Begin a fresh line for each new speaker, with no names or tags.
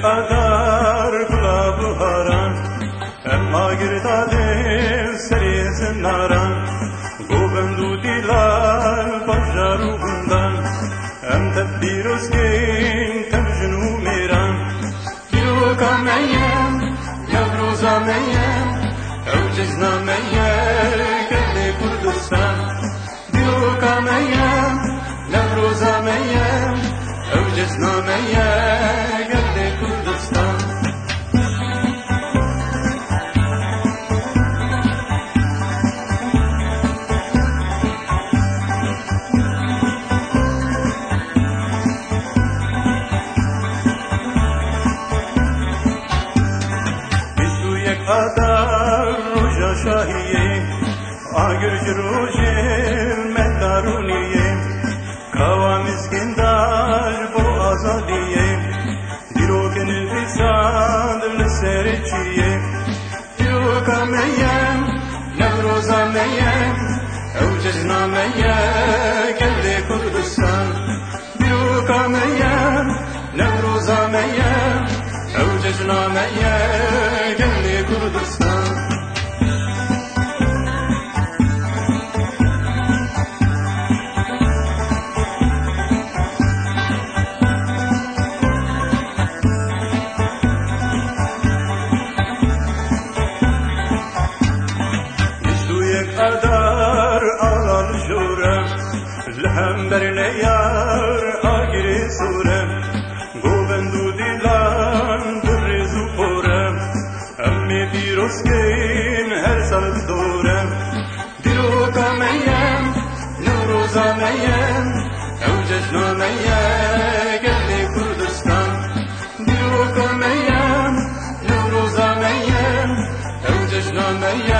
قدر گلاب هاران اما گرداده سری زناران گوبندو دیلال بجارو بندان ام تبیروز گین تمجنو میران دیو کامیم نوروزا میم او جزنا میم گل کردستان دیو کامیم نوروزا میم او جزنا میم گل کردستان قدر روژا شاهیه آگر جروژه مهدارونیه کوا مسکندار بو آزادیه دیرو که نویساند لسر چیه دیرو کامیم نوروزا میم او جزنا میم گل کردستان دیرو کامیم نوروزا میم او جزنا میم گل کردستان قدر آلال جورم لهم برن یار آگری سورم گوبندو دیلان درزو پورم امی دیروز کین هر سال دورم دیرو کامیم نوروزا میم او جشنا میم گل کردستان دیرو کامیم نوروزا میم او جشنا میم